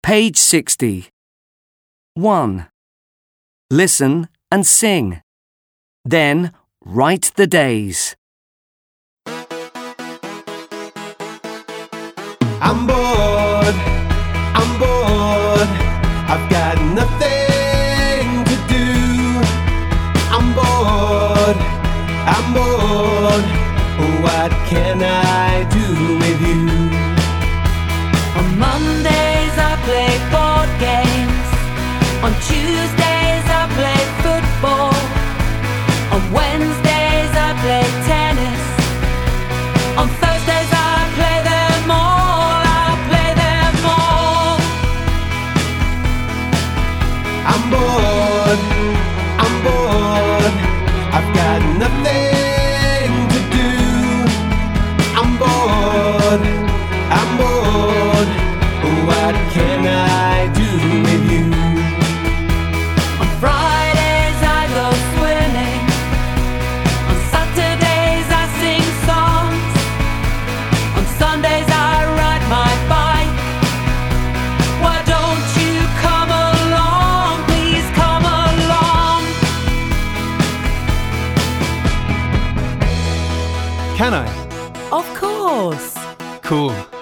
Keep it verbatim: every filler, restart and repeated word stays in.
Page sixty. one. Listen and sing. Then write the days. I'm bored, I'm bored, I've got nothing to do. I'm bored, I'm bored, what can I do with you? On Mondays I play board games. On Tuesdays I play football. On Wednesdays I play tennis. On Thursdays I play them all. I play them all. I'm bored, I'm bored, I've got nothing to do. I'm bored, I'm bored, what can I do with you? On Fridays I go swimming. On Saturdays I sing songs. On Sundays I ride my bike. Why don't you come along? Please come along. Can I? Of course. Cool.